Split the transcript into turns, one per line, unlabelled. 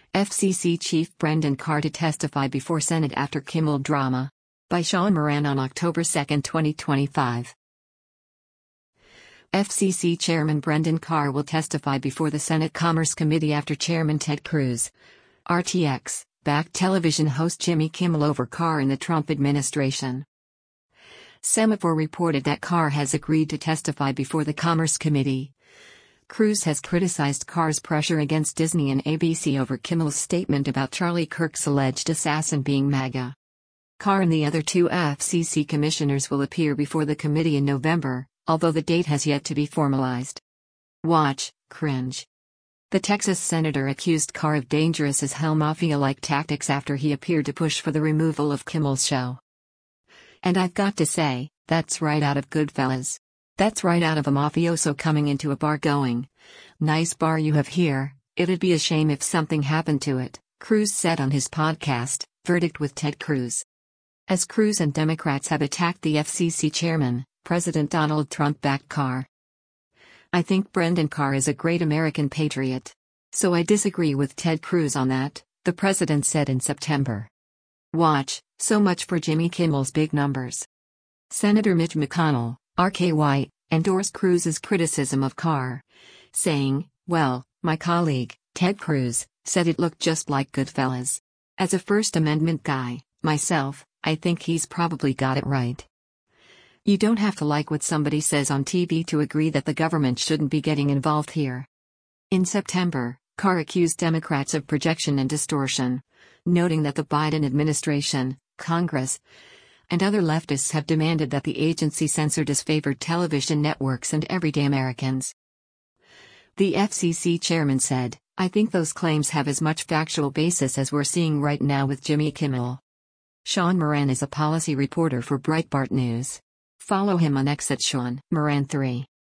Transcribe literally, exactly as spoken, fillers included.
F C C Chief Brendan Carr to testify before Senate after Kimmel drama. By Sean Moran on October second, twenty twenty-five. F C C Chairman Brendan Carr will testify before the Senate Commerce Committee after Chairman Ted Cruz, R T X, backed television host Jimmy Kimmel over Carr in the Trump administration. Semaphore reported that Carr has agreed to testify before the Commerce Committee. Cruz has criticized Carr's pressure against Disney and A B C over Kimmel's statement about Charlie Kirk's alleged assassin being MAGA. Carr and the other two F C C commissioners will appear before the committee in November, although the date has yet to be formalized. Watch, cringe. The Texas senator accused Carr of dangerous as hell mafia-like tactics after he appeared to push for the removal of Kimmel's show. And I've got to say, that's right out of Goodfellas. That's right out of a mafioso coming into a bar going, "Nice bar you have here, it'd be a shame if something happened to it," Cruz said on his podcast, Verdict with Ted Cruz. As Cruz and Democrats have attacked the F C C chairman, President Donald Trump backed Carr. "I think Brendan Carr is a great American patriot. So I disagree with Ted Cruz on that," the president said in September. Watch, so much for Jimmy Kimmel's big numbers. Senator Mitch McConnell, R K Y, endorsed Cruz's criticism of Carr, saying, "Well, my colleague, Ted Cruz, said it looked just like Goodfellas. As a First Amendment guy, myself, I think he's probably got it right." You don't have to like what somebody says on T V to agree that the government shouldn't be getting involved here. In September, Carr accused Democrats of projection and distortion, noting that the Biden administration, Congress, and other leftists have demanded that the agency censor disfavored television networks and everyday Americans. The F C C chairman said, "I think those claims have as much factual basis as we're seeing right now with Jimmy Kimmel." Sean Moran is a policy reporter for Breitbart News. Follow him on X at Sean Moran three.